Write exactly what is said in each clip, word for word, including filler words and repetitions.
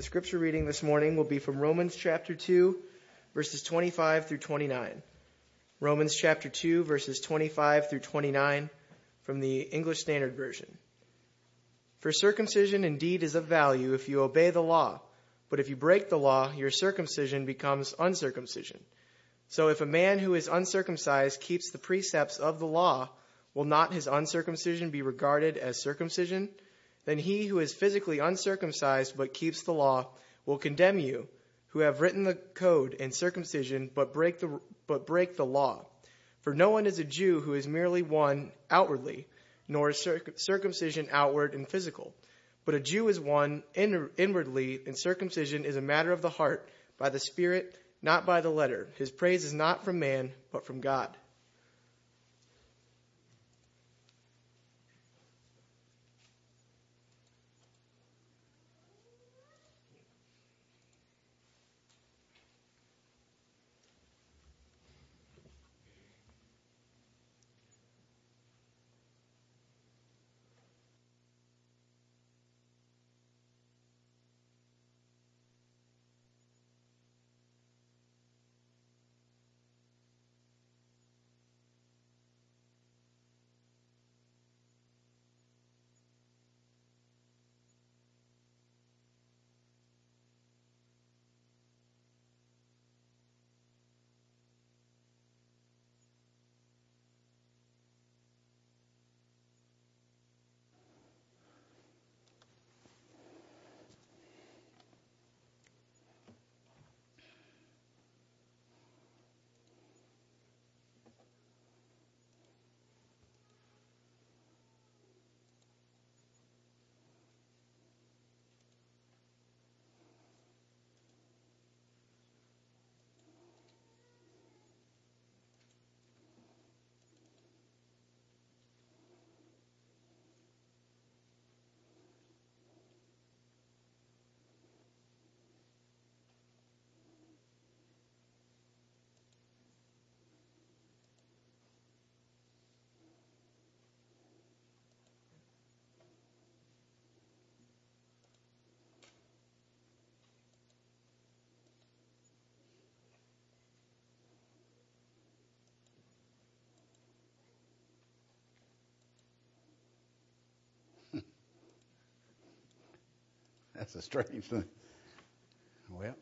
scripture reading this morning will be from Romans chapter two, verses twenty-five through twenty-nine. Romans chapter two, verses twenty-five through twenty-nine from the English Standard Version. For circumcision indeed is of value if you obey the law, but if you break the law, your circumcision becomes uncircumcision. So if a man who is uncircumcised keeps the precepts of the law, will not his uncircumcision be regarded as circumcision? Then he who is physically uncircumcised but keeps the law will condemn you, who have written the code in circumcision but break the but break the law. For no one is a Jew who is merely one outwardly, nor is circ- circumcision outward and physical. But a Jew is one in- inwardly, and circumcision is a matter of the heart, by the Spirit, not by the letter. His praise is not from man, but from God. That's a strange thing. Well,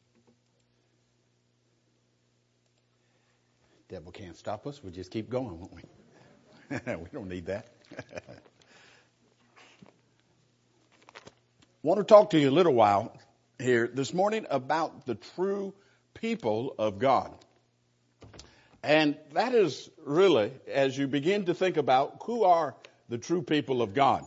devil can't stop us. We'll just keep going, won't we? We don't need that. Want to talk to you a little while here this morning about the true people of God. And that is really, as you begin to think about who are the true people of God,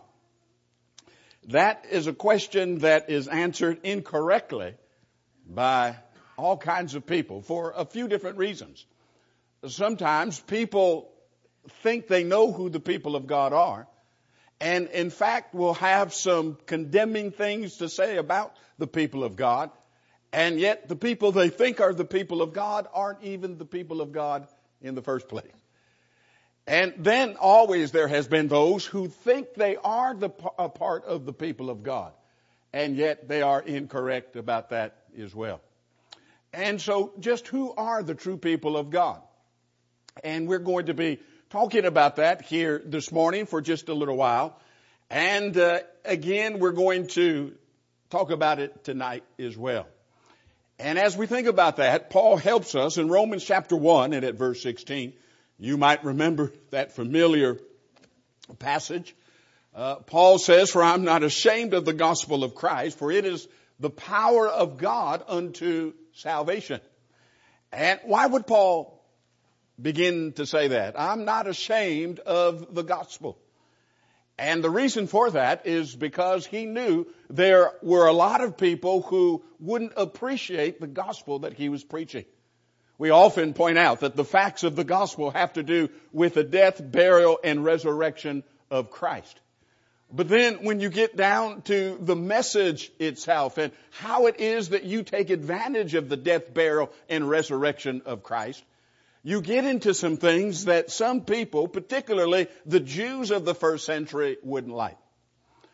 that is a question that is answered incorrectly by all kinds of people for a few different reasons. Sometimes people think they know who the people of God are, and in fact will have some condemning things to say about the people of God, and yet the people they think are the people of God aren't even the people of God in the first place. And then always there has been those who think they are the a part of the people of God, and yet they are incorrect about that as well. And so just who are the true people of God? And we're going to be talking about that here this morning for just a little while. And uh, again, we're going to talk about it tonight as well. And as we think about that, Paul helps us in Romans chapter one and at verse sixteen. You might remember that familiar passage. Uh, Paul says, "For I'm not ashamed of the gospel of Christ, for it is the power of God unto salvation." And why would Paul begin to say that? I'm not ashamed of the gospel. And the reason for that is because he knew there were a lot of people who wouldn't appreciate the gospel that he was preaching. We often point out that the facts of the gospel have to do with the death, burial, and resurrection of Christ. But then when you get down to the message itself and how it is that you take advantage of the death, burial, and resurrection of Christ, you get into some things that some people, particularly the Jews of the first century, wouldn't like.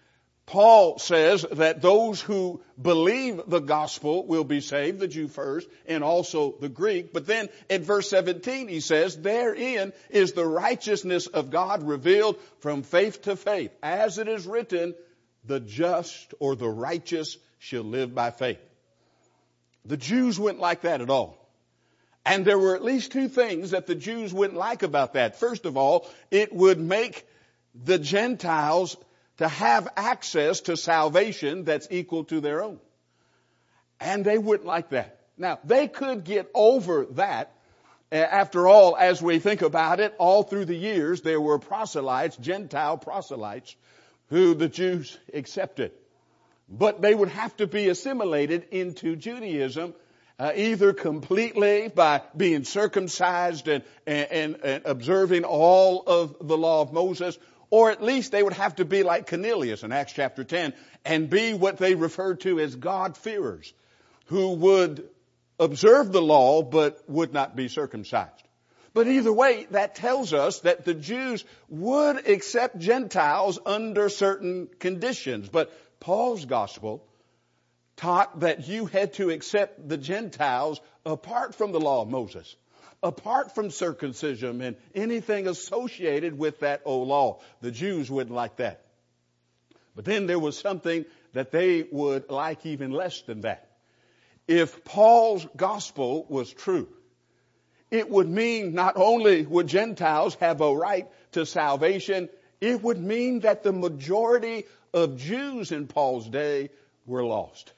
Paul says that those who believe the gospel will be saved, the Jew first, and also the Greek. But then in verse seventeen he says, therein is the righteousness of God revealed from faith to faith. As it is written, the just or the righteous shall live by faith. The Jews wouldn't like that at all. And there were at least two things that the Jews wouldn't like about that. First of all, it would make the Gentiles to have access to salvation that's equal to their own. And they wouldn't like that. Now, they could get over that. After all, as we think about it, all through the years, there were proselytes, Gentile proselytes, who the Jews accepted. But they would have to be assimilated into Judaism, uh, either completely by being circumcised and, and, and observing all of the law of Moses, or at least they would have to be like Cornelius in Acts chapter ten and be what they referred to as God-fearers, who would observe the law but would not be circumcised. But either way, that tells us that the Jews would accept Gentiles under certain conditions. But Paul's gospel taught that you had to accept the Gentiles apart from the law of Moses, apart from circumcision and anything associated with that old law. The Jews wouldn't like that. But then there was something that they would like even less than that. If Paul's gospel was true, it would mean not only would Gentiles have a right to salvation, it would mean that the majority of Jews in Paul's day were lost.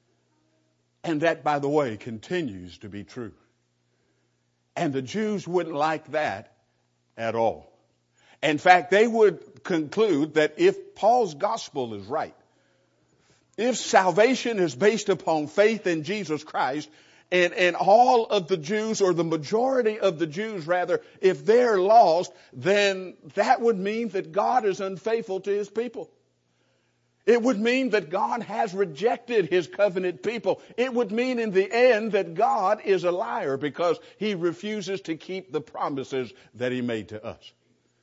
And that, by the way, continues to be true. And the Jews wouldn't like that at all. In fact, they would conclude that if Paul's gospel is right, if salvation is based upon faith in Jesus Christ, and, and all of the Jews, or the majority of the Jews rather, if they're lost, then that would mean that God is unfaithful to his people. It would mean that God has rejected his covenant people. It would mean in the end that God is a liar because he refuses to keep the promises that he made to us.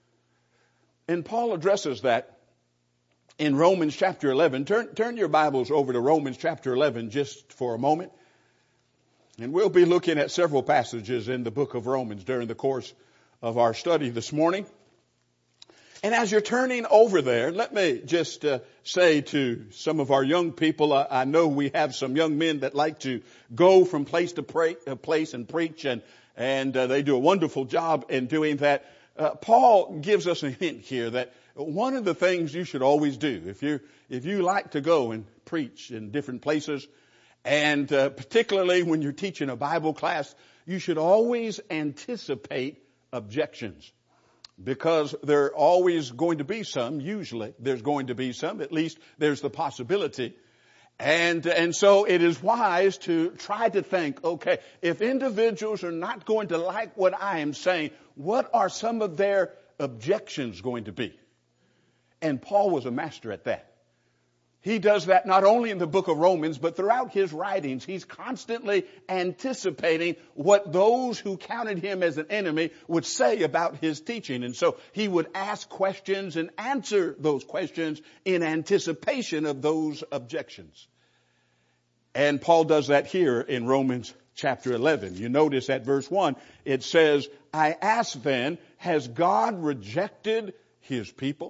And Paul addresses that in Romans chapter eleven. Turn, turn your Bibles over to Romans chapter eleven just for a moment. And we'll be looking at several passages in the book of Romans during the course of our study this morning. And as you're turning over there, let me just uh, say to some of our young people, uh, I know we have some young men that like to go from place to pray, uh, place and preach, and and uh, they do a wonderful job in doing that. Uh, Paul gives us a hint here that one of the things you should always do, if you if you like to go and preach in different places, and uh, particularly when you're teaching a Bible class, you should always anticipate objections. Because there are always going to be some, usually there's going to be some, at least there's the possibility. And, and so it is wise to try to think, okay, if individuals are not going to like what I am saying, what are some of their objections going to be? And Paul was a master at that. He does that not only in the book of Romans, but throughout his writings. He's constantly anticipating what those who counted him as an enemy would say about his teaching. And so he would ask questions and answer those questions in anticipation of those objections. And Paul does that here in Romans chapter eleven. You notice at verse one, it says, I ask then, has God rejected his people?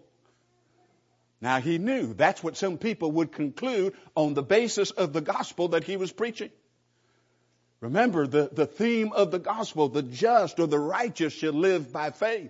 Now he knew that's what some people would conclude on the basis of the gospel that he was preaching. Remember the, the theme of the gospel, the just or the righteous shall live by faith.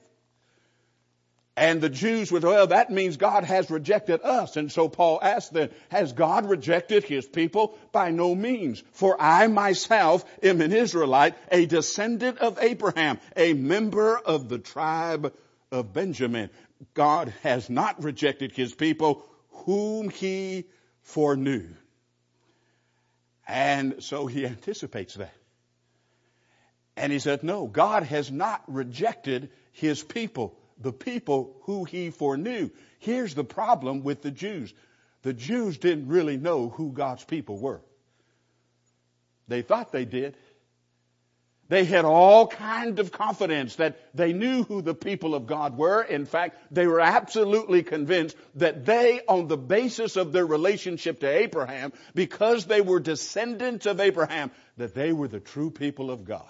And the Jews would, well, that means God has rejected us. And so Paul asked them, has God rejected his people? By no means. For I myself am an Israelite, a descendant of Abraham, a member of the tribe of Benjamin. God has not rejected his people whom he foreknew. And so he anticipates that. And he said, no, God has not rejected his people, the people who he foreknew. Here's the problem with the Jews. The Jews didn't really know who God's people were. They thought they did. They had all kind of confidence that they knew who the people of God were. In fact, they were absolutely convinced that they, on the basis of their relationship to Abraham, because they were descendants of Abraham, that they were the true people of God.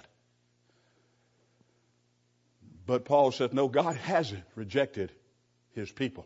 But Paul said, no, God hasn't rejected his people.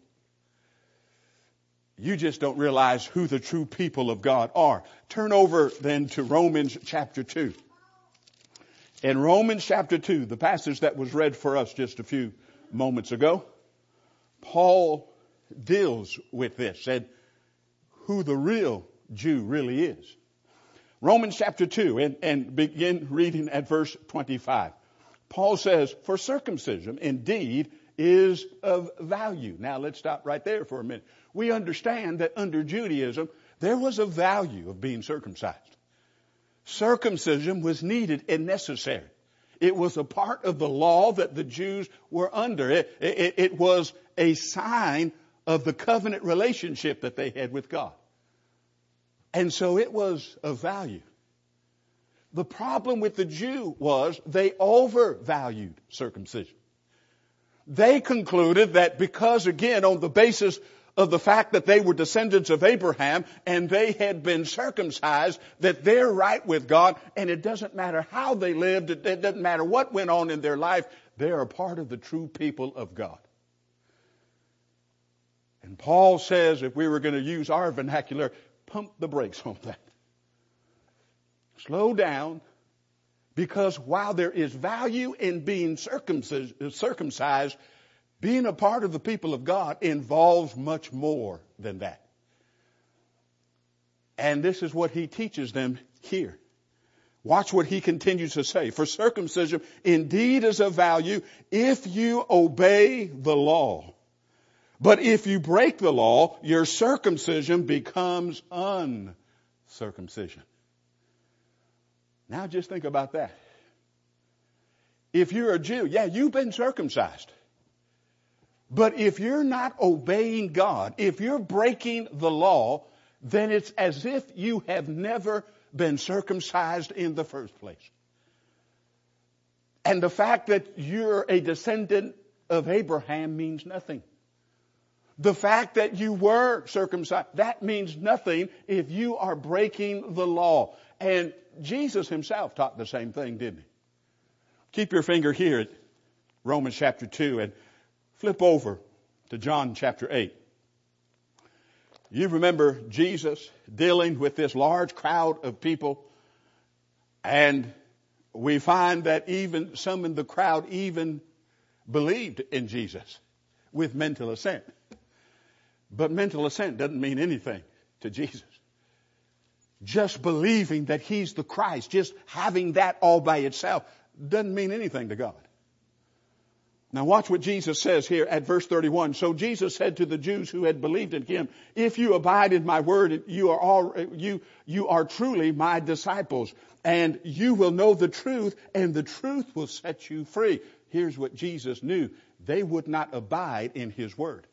You just don't realize who the true people of God are. Turn over then to Romans chapter two. In Romans chapter two, the passage that was read for us just a few moments ago, Paul deals with this, said who the real Jew really is. Romans chapter two, and, and begin reading at verse twenty-five. Paul says, for circumcision indeed is of value. Now let's stop right there for a minute. We understand that under Judaism, there was a value of being circumcised. Circumcision was needed and necessary. It was a part of the law that the Jews were under. It, it, it was a sign of the covenant relationship that they had with God. And so it was of value. The problem with the Jew was they overvalued circumcision. They concluded that because, again, on the basis of the fact that they were descendants of Abraham and they had been circumcised, that they're right with God, and it doesn't matter how they lived, it doesn't matter what went on in their life, they're a part of the true people of God. And Paul says, if we were going to use our vernacular, pump the brakes on that. Slow down, because while there is value in being circumcised, circumcised, being a part of the people of God involves much more than that. And this is what he teaches them here. Watch what he continues to say. For circumcision indeed is of value if you obey the law. But if you break the law, your circumcision becomes uncircumcision. Now just think about that. If you're a Jew, yeah, you've been circumcised. But if you're not obeying God, if you're breaking the law, then it's as if you have never been circumcised in the first place. And the fact that you're a descendant of Abraham means nothing. The fact that you were circumcised, that means nothing if you are breaking the law. And Jesus himself taught the same thing, didn't he? Keep your finger here at Romans chapter two and flip over to John chapter eight. You remember Jesus dealing with this large crowd of people, and we find that even some in the crowd even believed in Jesus with mental assent. But mental assent doesn't mean anything to Jesus. Just believing that he's the Christ, just having that all by itself, doesn't mean anything to God. Now watch what Jesus says here at verse thirty-one. So Jesus said to the Jews who had believed in him, if you abide in my word, you are all, you, you are truly my disciples, and you will know the truth, and the truth will set you free. Here's what Jesus knew. They would not abide in his word.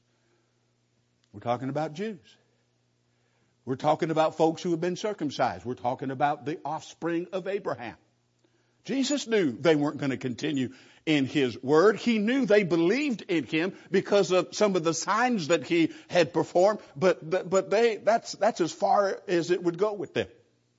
We're talking about Jews. We're talking about folks who have been circumcised. We're talking about the offspring of Abraham. Jesus knew they weren't going to continue in his word. He knew they believed in him because of some of the signs that he had performed, but but they that's that's as far as it would go with them.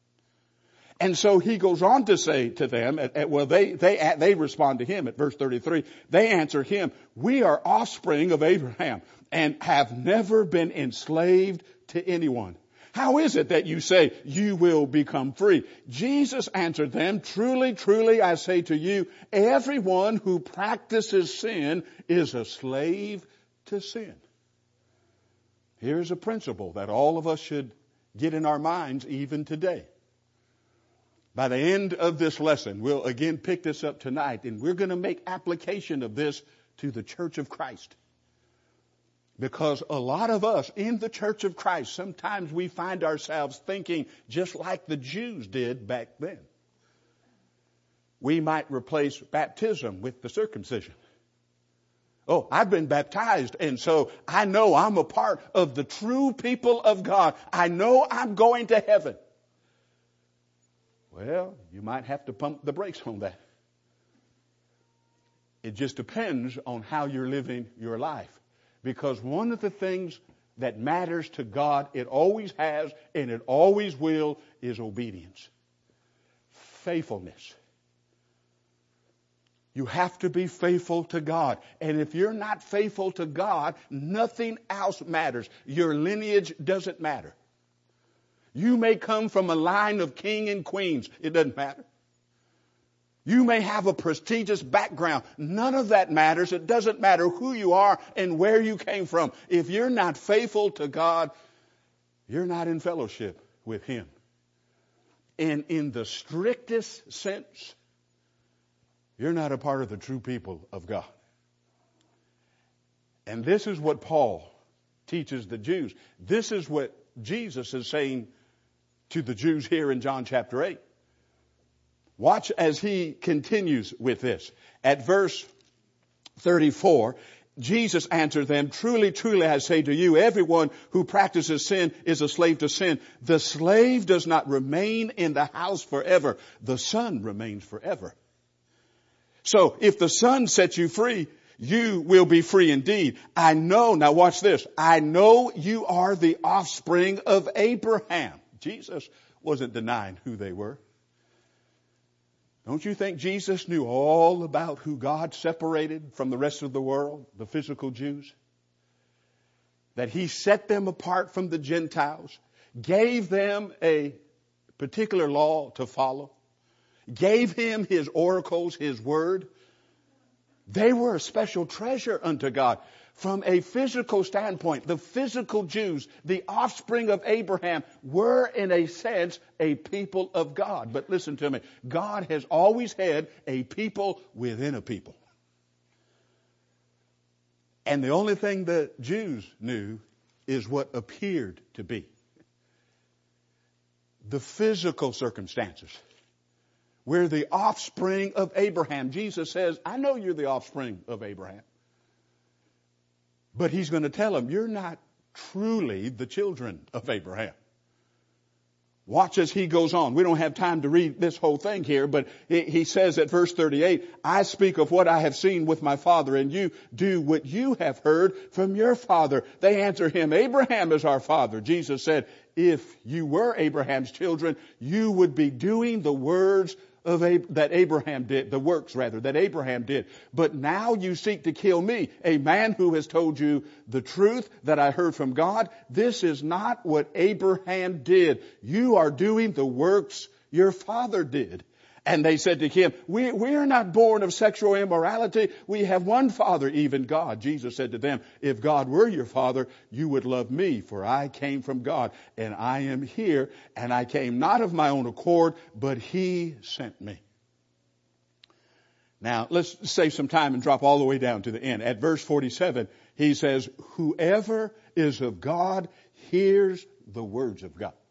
And so he goes on to say to them, at, at, well, they they they respond to him at verse thirty-three. They answer him, "We are offspring of Abraham and have never been enslaved to anyone. How is it that you say you will become free?" Jesus answered them, "Truly, truly, I say to you, everyone who practices sin is a slave to sin." Here's a principle that all of us should get in our minds even today. By the end of this lesson, we'll again pick this up tonight, and we're going to make application of this to the Church of Christ. Because a lot of us in the Church of Christ, sometimes we find ourselves thinking just like the Jews did back then. We might replace baptism with the circumcision. Oh, I've been baptized, and so I know I'm a part of the true people of God. I know I'm going to heaven. Well, you might have to pump the brakes on that. It just depends on how you're living your life. Because one of the things that matters to God, it always has and it always will, is obedience. Faithfulness. You have to be faithful to God. And if you're not faithful to God, nothing else matters. Your lineage doesn't matter. You may come from a line of king and queens. It doesn't matter. You may have a prestigious background. None of that matters. It doesn't matter who you are and where you came from. If you're not faithful to God, you're not in fellowship with Him. And in the strictest sense, you're not a part of the true people of God. And this is what Paul teaches the Jews. This is what Jesus is saying to the Jews here in John chapter eight. Watch as he continues with this. At verse thirty-four, Jesus answered them, "Truly, truly, I say to you, everyone who practices sin is a slave to sin. The slave does not remain in the house forever. The Son remains forever. So if the Son sets you free, you will be free indeed. I know," now watch this, "I know you are the offspring of Abraham." Jesus wasn't denying who they were. Don't you think Jesus knew all about who God separated from the rest of the world, the physical Jews? That He set them apart from the Gentiles, gave them a particular law to follow, gave Him His oracles, His word. They were a special treasure unto God. From a physical standpoint, the physical Jews, the offspring of Abraham, were in a sense a people of God. But listen to me, God has always had a people within a people. And the only thing the Jews knew is what appeared to be. The physical circumstances. We're the offspring of Abraham. Jesus says, I know you're the offspring of Abraham. But He's going to tell them, you're not truly the children of Abraham. Watch as He goes on. We don't have time to read this whole thing here, but He says at verse thirty-eight, "I speak of what I have seen with my father, and you do what you have heard from your father." They answer Him, "Abraham is our father." Jesus said, "If you were Abraham's children, you would be doing the words of Ab- that Abraham did, the works rather, that Abraham did. But now you seek to kill me, a man who has told you the truth that I heard from God. This is not what Abraham did. You are doing the works your father did." And they said to Him, we, we are not born of sexual immorality. We have one Father, even God. Jesus said to them, "If God were your Father, you would love me, for I came from God, and I am here, and I came not of my own accord, but He sent me." Now, let's save some time and drop all the way down to the end. At verse forty-seven, He says, "Whoever is of God hears the words of God."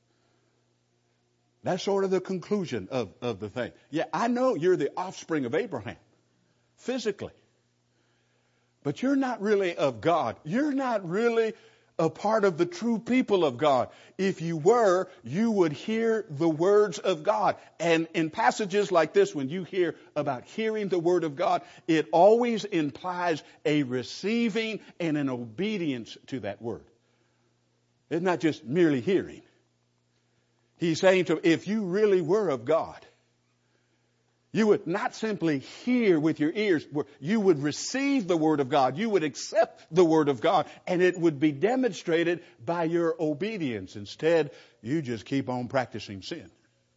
That's sort of the conclusion of, of the thing. Yeah, I know you're the offspring of Abraham, physically. But you're not really of God. You're not really a part of the true people of God. If you were, you would hear the words of God. And in passages like this, when you hear about hearing the word of God, it always implies a receiving and an obedience to that word. It's not just merely hearing. He's saying to, if you really were of God, you would not simply hear with your ears, you would receive the word of God, you would accept the word of God, and it would be demonstrated by your obedience. Instead, you just keep on practicing sin.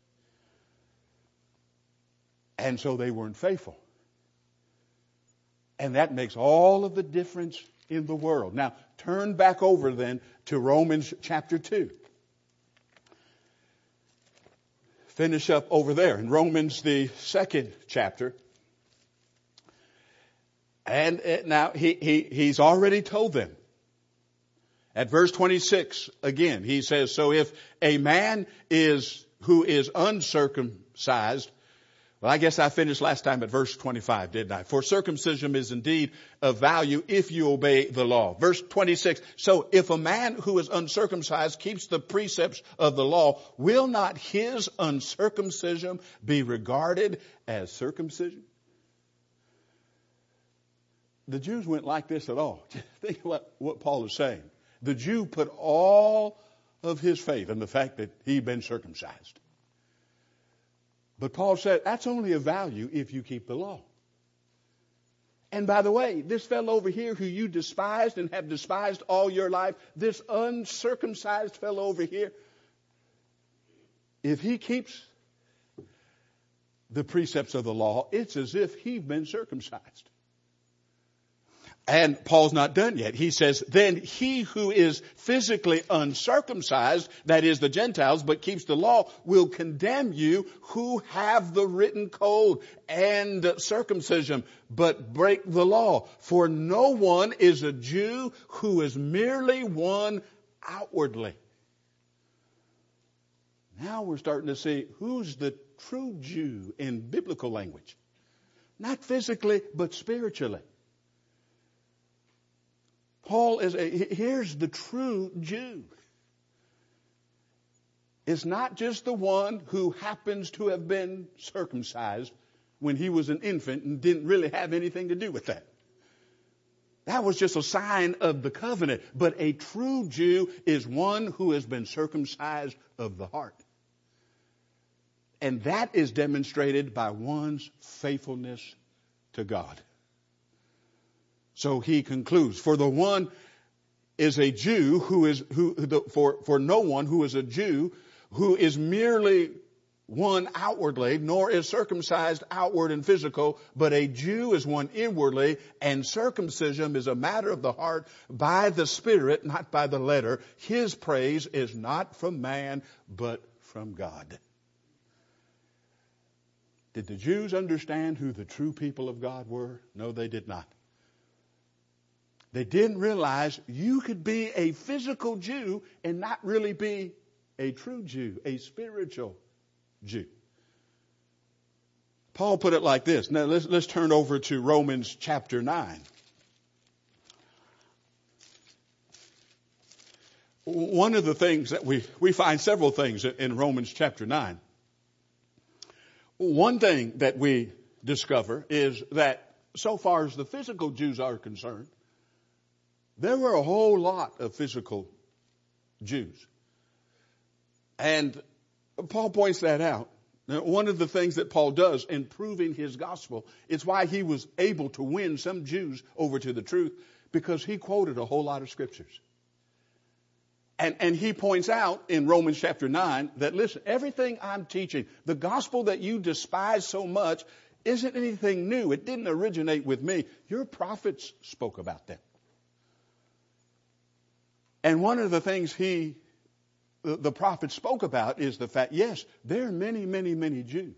And so they weren't faithful. And that makes all of the difference in the world. Now, turn back over then to Romans chapter two. Finish up over there in Romans, the second chapter. And now he, he, he's already told them. At verse twenty-six, again, he says, "So if a man is, who is uncircumcised, Well, I guess I finished last time at verse twenty-five, didn't I? For circumcision is indeed of value if you obey the law. Verse twenty-six, so if a man who is uncircumcised keeps the precepts of the law, will not his uncircumcision be regarded as circumcision? The Jews weren't like this at all. Think about what Paul is saying. The Jew put all of his faith in the fact that he'd been circumcised. But Paul said, that's only of value if you keep the law. And by the way, this fellow over here who you despised and have despised all your life, this uncircumcised fellow over here, if he keeps the precepts of the law, it's as if he'd been circumcised. And Paul's not done yet. He says, then he who is physically uncircumcised, that is the Gentiles, but keeps the law, will condemn you who have the written code and circumcision, but break the law. For no one is a Jew who is merely one outwardly. Now we're starting to see who's the true Jew in biblical language. Not physically, but spiritually. Paul is a, here's the true Jew. It's not just the one who happens to have been circumcised when he was an infant and didn't really have anything to do with that. That was just a sign of the covenant. But a true Jew is one who has been circumcised of the heart. And that is demonstrated by one's faithfulness to God. So he concludes, for the one is a Jew who is, who, the, for, for no one who is a Jew who is merely one outwardly, nor is circumcised outward and physical, but a Jew is one inwardly, and circumcision is a matter of the heart by the Spirit, not by the letter. His praise is not from man, but from God. Did the Jews understand who the true people of God were? No, they did not. They didn't realize you could be a physical Jew and not really be a true Jew, a spiritual Jew. Paul put it like this. Now let's, let's turn over to Romans chapter nine. One of the things that we, we find several things in Romans chapter nine. One thing that we discover is that so far as the physical Jews are concerned, there were a whole lot of physical Jews. And Paul points that out. Now, one of the things that Paul does in proving his gospel, it's why he was able to win some Jews over to the truth, because he quoted a whole lot of scriptures. And, and he points out in Romans chapter nine that, listen, everything I'm teaching, the gospel that you despise so much, isn't anything new. It didn't originate with me. Your prophets spoke about that. And one of the things he, the, the prophet spoke about is the fact, yes, there are many, many, many Jews.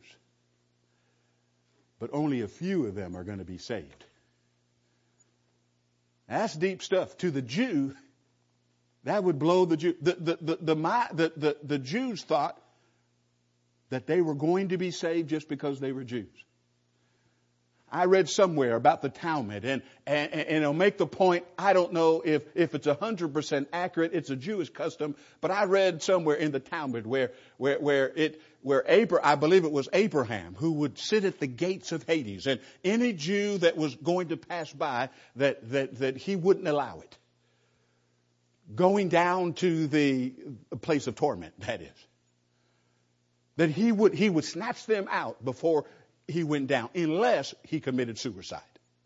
But only a few of them are going to be saved. That's deep stuff. To the Jew, that would blow the Jew. The, the, the, the, the, the, the Jews thought that they were going to be saved just because they were Jews. I read somewhere about the Talmud, and, and, and it'll make the point, I don't know if, if it's one hundred percent accurate, it's a Jewish custom, but I read somewhere in the Talmud where, where, where it, where Abraham, I believe it was Abraham, who would sit at the gates of Hades, and any Jew that was going to pass by, that, that, that he wouldn't allow it. Going down to the place of torment, that is. That he would, he would snatch them out before he went down, unless he committed suicide.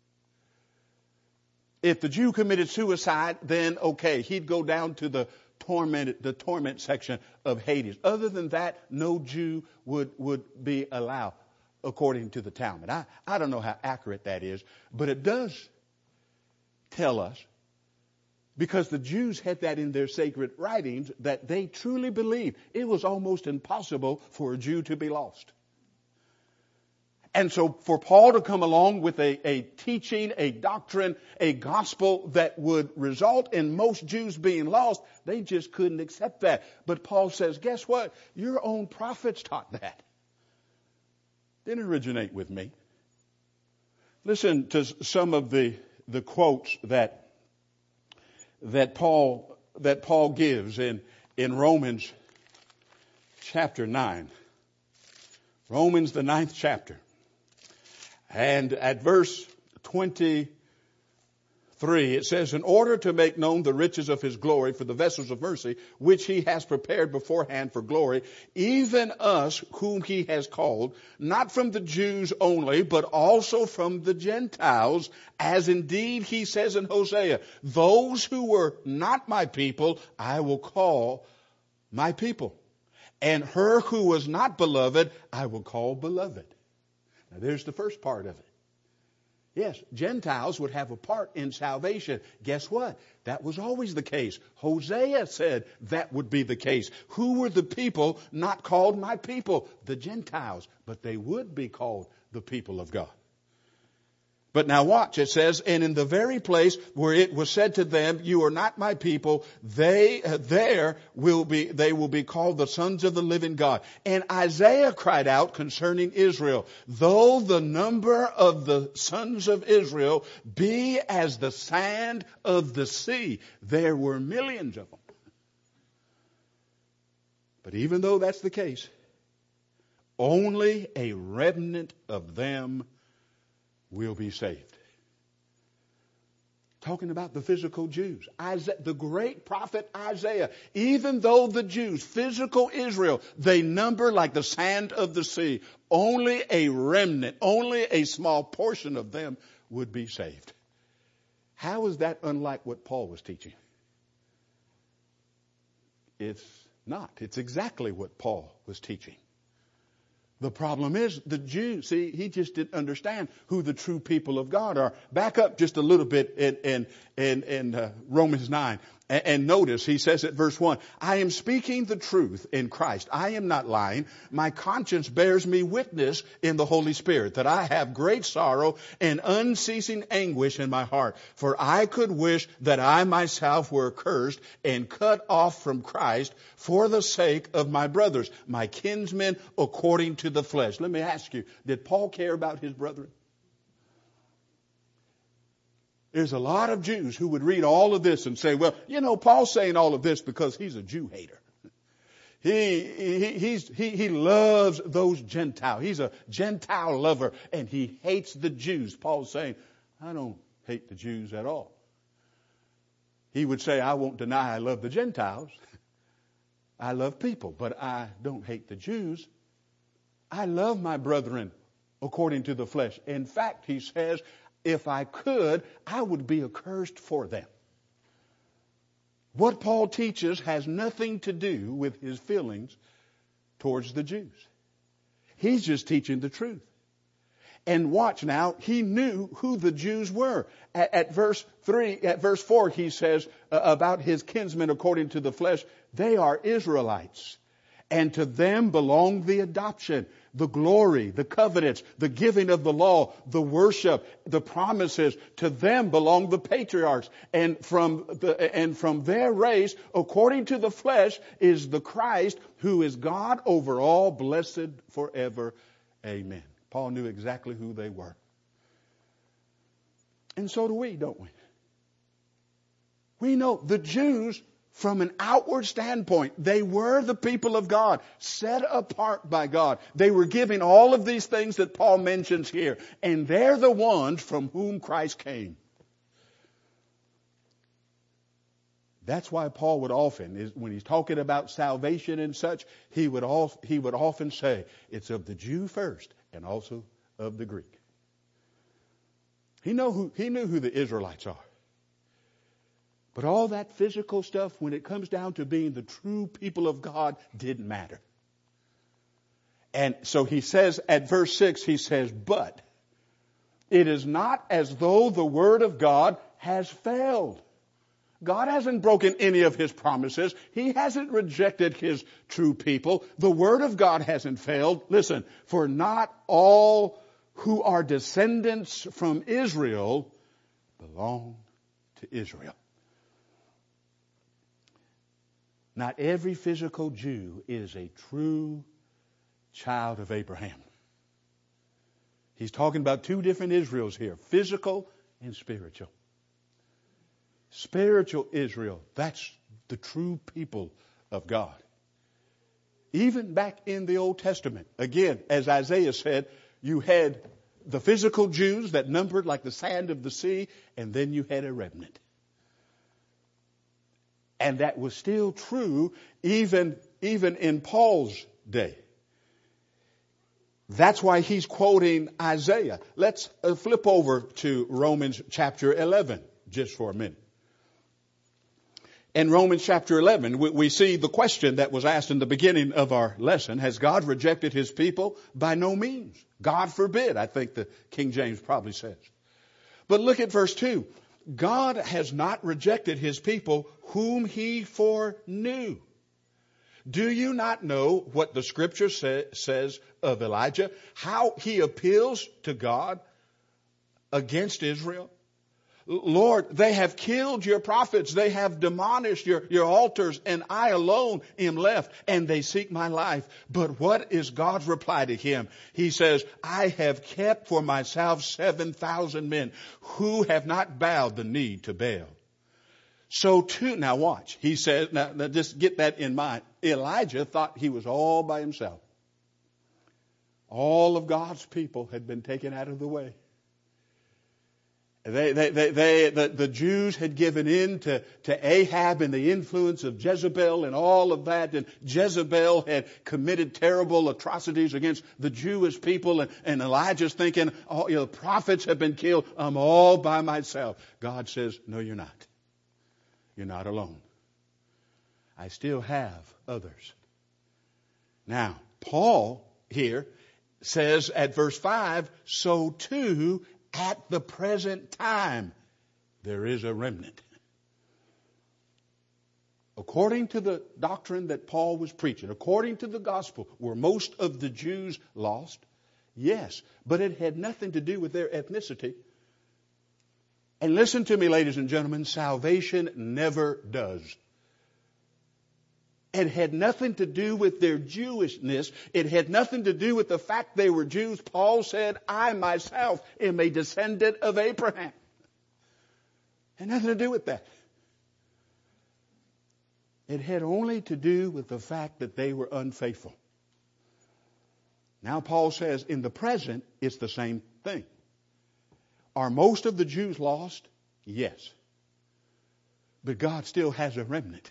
If the Jew committed suicide, then okay, he'd go down to the torment, the torment section of Hades. Other than that, no Jew would, would be allowed, according to the Talmud. I, I don't know how accurate that is, but it does tell us, because the Jews had that in their sacred writings, that they truly believed it was almost impossible for a Jew to be lost. And so for Paul to come along with a, a teaching, a doctrine, a gospel that would result in most Jews being lost, they just couldn't accept that. But Paul says, guess what? Your own prophets taught that. Didn't originate with me. Listen to some of the, the quotes that, that Paul, that Paul gives in, in Romans chapter nine. Romans, the ninth chapter. And at verse twenty-three, it says, in order to make known the riches of his glory for the vessels of mercy, which he has prepared beforehand for glory, even us whom he has called, not from the Jews only, but also from the Gentiles, as indeed he says in Hosea, those who were not my people, I will call my people. And her who was not beloved, I will call beloved. Now there's the first part of it. Yes, Gentiles would have a part in salvation. Guess what? That was always the case. Hosea said that would be the case. Who were the people not called my people? The Gentiles. But they would be called the people of God. But now watch, it says, and in the very place where it was said to them, you are not my people, they, uh, there will be, they will be called the sons of the living God. And Isaiah cried out concerning Israel, though the number of the sons of Israel be as the sand of the sea, there were millions of them. But even though that's the case, only a remnant of them will be saved. Talking about the physical Jews. Isaiah, the great prophet Isaiah, even though the Jews, physical Israel, they number like the sand of the sea, only a remnant, only a small portion of them would be saved. How is that unlike what Paul was teaching? It's not. It's exactly what Paul was teaching. The problem is the Jews, see, he just didn't understand who the true people of God are. Back up just a little bit in, in, in, in uh, Romans nine. And, and notice, he says at verse one, I am speaking the truth in Christ. I am not lying. My conscience bears me witness in the Holy Spirit that I have great sorrow and unceasing anguish in my heart. For I could wish that I myself were accursed and cut off from Christ for the sake of my brothers, my kinsmen according to the flesh. Let me ask you, did Paul care about his brethren? There's a lot of Jews who would read all of this and say, well, you know, Paul's saying all of this because he's a Jew hater. He, he, he's, he, he loves those Gentiles. He's a Gentile lover and he hates the Jews. Paul's saying, I don't hate the Jews at all. He would say, I won't deny I love the Gentiles. I love people, but I don't hate the Jews. I love my brethren according to the flesh. In fact, he says, if I could, I would be accursed for them. What Paul teaches has nothing to do with his feelings towards the Jews. He's just teaching the truth. And watch now, he knew who the Jews were. At, at verse three, at verse four, he says uh, about his kinsmen according to the flesh, they are Israelites. And to them belong the adoption, the glory, the covenants, the giving of the law, the worship, the promises. To them belong the patriarchs. And from the, and from their race, according to the flesh, is the Christ, who is God over all, blessed forever. Amen. Paul knew exactly who they were. And so do we, don't we? We know the Jews, from an outward standpoint, they were the people of God, set apart by God. They were giving all of these things that Paul mentions here. And they're the ones from whom Christ came. That's why Paul would often, when he's talking about salvation and such, he would, al- he would often say, it's of the Jew first and also of the Greek. He, know who, he knew who the Israelites are. But all that physical stuff, when it comes down to being the true people of God, didn't matter. And so he says at verse six, he says, but it is not as though the word of God has failed. God hasn't broken any of his promises. He hasn't rejected his true people. The word of God hasn't failed. Listen, for not all who are descendants from Israel belong to Israel. Not every physical Jew is a true child of Abraham. He's talking about two different Israels here, physical and spiritual. Spiritual Israel, that's the true people of God. Even back in the Old Testament, again, as Isaiah said, you had the physical Jews that numbered like the sand of the sea, and then you had a remnant. And that was still true even, even in Paul's day. That's why he's quoting Isaiah. Let's uh, flip over to Romans chapter eleven just for a minute. In Romans chapter eleven, we, we see the question that was asked in the beginning of our lesson. Has God rejected his people? By no means. God forbid, I think the King James probably says. But look at verse two. God has not rejected his people whom he foreknew. Do you not know what the scripture say, says of Elijah? How he appeals to God against Israel? Lord, they have killed your prophets. They have demolished your, your altars, and I alone am left, and they seek my life. But what is God's reply to him? He says, I have kept for myself seven thousand men who have not bowed the knee to Baal. So too, now watch, he says, now, now just get that in mind. Elijah thought he was all by himself. All of God's people had been taken out of the way. They, they, they, they, the, the Jews had given in to, to Ahab and the influence of Jezebel and all of that. And Jezebel had committed terrible atrocities against the Jewish people. And, and Elijah's thinking, oh, you know, the prophets have been killed. I'm all by myself. God says, no, you're not. You're not alone. I still have others. Now, Paul here says at verse five, so too at the present time, there is a remnant. According to the doctrine that Paul was preaching, according to the gospel, were most of the Jews lost? Yes, but it had nothing to do with their ethnicity. And listen to me, ladies and gentlemen, salvation never does. It had nothing to do with their Jewishness. It had nothing to do with the fact they were Jews. Paul said, I myself am a descendant of Abraham. It had nothing to do with that. It had only to do with the fact that they were unfaithful. Now Paul says, in the present, it's the same thing. Are most of the Jews lost? Yes. But God still has a remnant.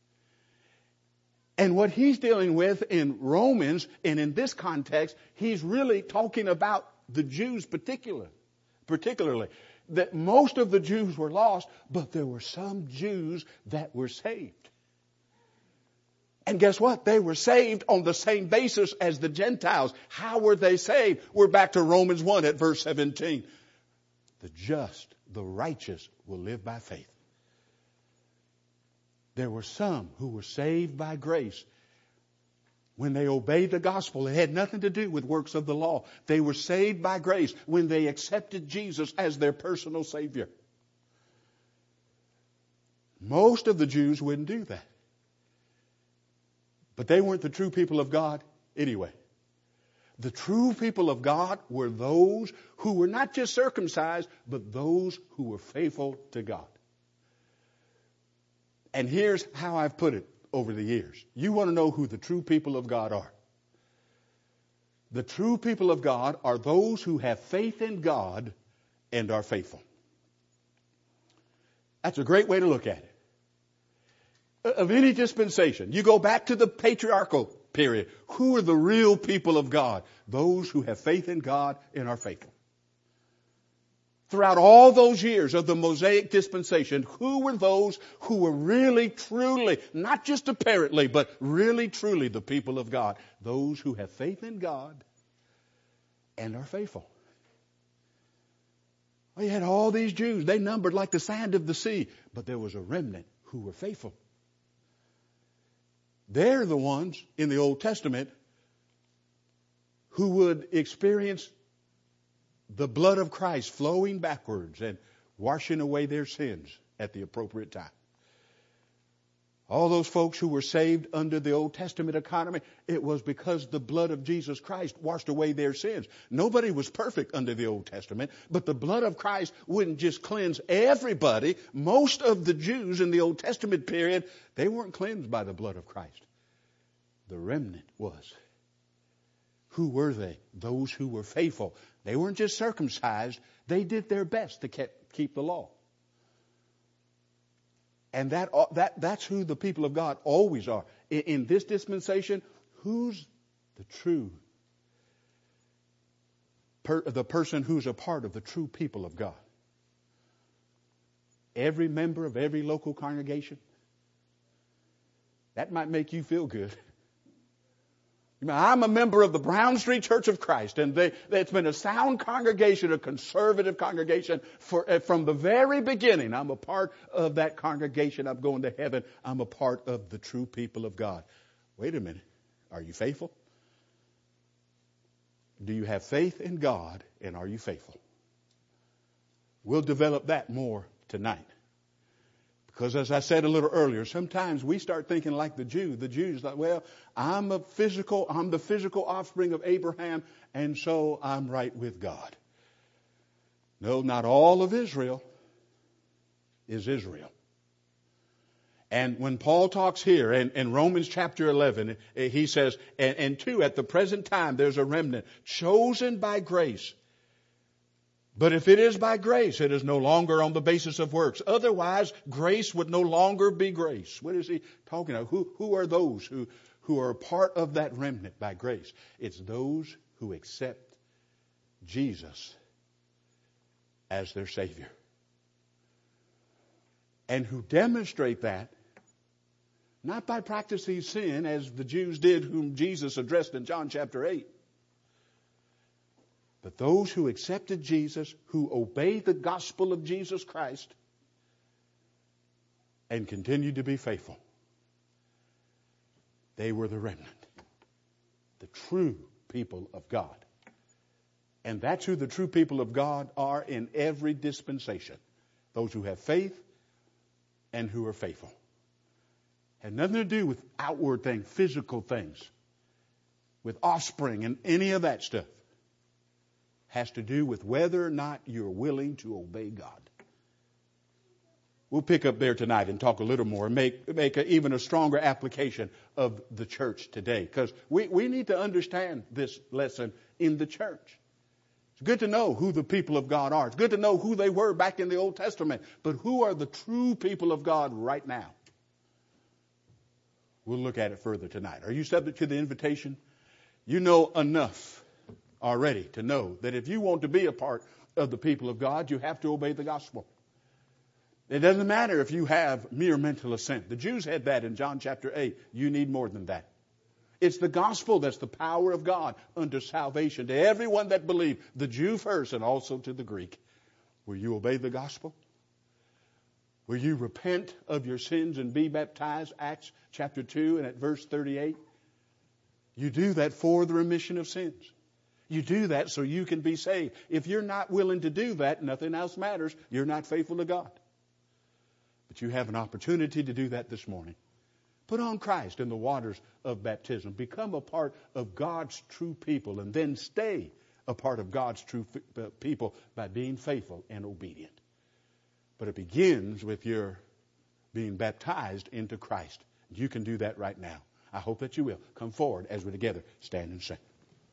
And what he's dealing with in Romans, and in this context, he's really talking about the Jews particular, particularly. That most of the Jews were lost, but there were some Jews that were saved. And guess what? They were saved on the same basis as the Gentiles. How were they saved? We're back to Romans one at verse seventeen. The just, the righteous will live by faith. There were some who were saved by grace when they obeyed the gospel. It had nothing to do with works of the law. They were saved by grace when they accepted Jesus as their personal Savior. Most of the Jews wouldn't do that. But they weren't the true people of God anyway. The true people of God were those who were not just circumcised, but those who were faithful to God. And here's how I've put it over the years. You want to know who the true people of God are. The true people of God are those who have faith in God and are faithful. That's a great way to look at it. Of any dispensation, you go back to the patriarchal period. Who are the real people of God? Those who have faith in God and are faithful. Throughout all those years of the Mosaic dispensation, who were those who were really, truly, not just apparently, but really, truly the people of God? Those who have faith in God and are faithful. Well, you had all these Jews. They numbered like the sand of the sea. But there was a remnant who were faithful. They're the ones in the Old Testament who would experience the blood of Christ flowing backwards and washing away their sins at the appropriate time. All those folks who were saved under the Old Testament economy, it was because the blood of Jesus Christ washed away their sins. Nobody was perfect under the Old Testament, but the blood of Christ wouldn't just cleanse everybody. Most of the Jews in the Old Testament period, they weren't cleansed by the blood of Christ. The remnant was. Who were they? Those who were faithful. They weren't just circumcised. They did their best to keep the law. And that, that, that's who the people of God always are. In, in this dispensation, who's the true, per, the person who's a part of the true people of God? Every member of every local congregation? That might make you feel good. I'm a member of the Brown Street Church of Christ, and they, it's been a sound congregation, a conservative congregation for, from the very beginning. I'm a part of that congregation. I'm going to heaven. I'm a part of the true people of God. Wait a minute. Are you faithful? Do you have faith in God, and are you faithful? We'll develop that more tonight. Because as I said a little earlier, sometimes we start thinking like the Jew. The Jew's like, well, I'm a physical, I'm the physical offspring of Abraham, and so I'm right with God. No, not all of Israel is Israel. And when Paul talks here in, in Romans chapter eleven, he says, and, and two, at the present time, there's a remnant chosen by grace. But if it is by grace, it is no longer on the basis of works. Otherwise, grace would no longer be grace. What is he talking about? Who, who are those who, who are a part of that remnant by grace? It's those who accept Jesus as their Savior. And who demonstrate that, not by practicing sin as the Jews did whom Jesus addressed in John chapter eight. But those who accepted Jesus, who obeyed the gospel of Jesus Christ, and continued to be faithful, they were the remnant, the true people of God. And that's who the true people of God are in every dispensation. Those who have faith and who are faithful. Had nothing to do with outward things, physical things, with offspring and any of that stuff. Has to do with whether or not you're willing to obey God. We'll pick up there tonight and talk a little more and make, make a, even a stronger application of the church today. Because we, we need to understand this lesson in the church. It's good to know who the people of God are. It's good to know who they were back in the Old Testament. But who are the true people of God right now? We'll look at it further tonight. Are you subject to the invitation? You know enough already to know that if you want to be a part of the people of God, you have to obey the gospel. It doesn't matter if you have mere mental assent. The Jews had that in John chapter eight. You need more than that. It's the gospel that's the power of God unto salvation to everyone that believes, the Jew first and also to the Greek. Will you obey the gospel? Will you repent of your sins and be baptized? Acts chapter two and at verse thirty-eight. You do that for the remission of sins. You do that so you can be saved. If you're not willing to do that, nothing else matters. You're not faithful to God. But you have an opportunity to do that this morning. Put on Christ in the waters of baptism. Become a part of God's true people and then stay a part of God's true people by being faithful and obedient. But it begins with your being baptized into Christ. You can do that right now. I hope that you will. Come forward as we together stand and sing.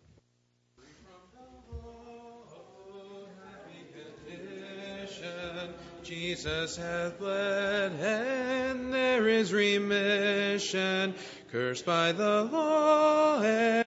Jesus hath bled, and there is remission. Cursed by the law and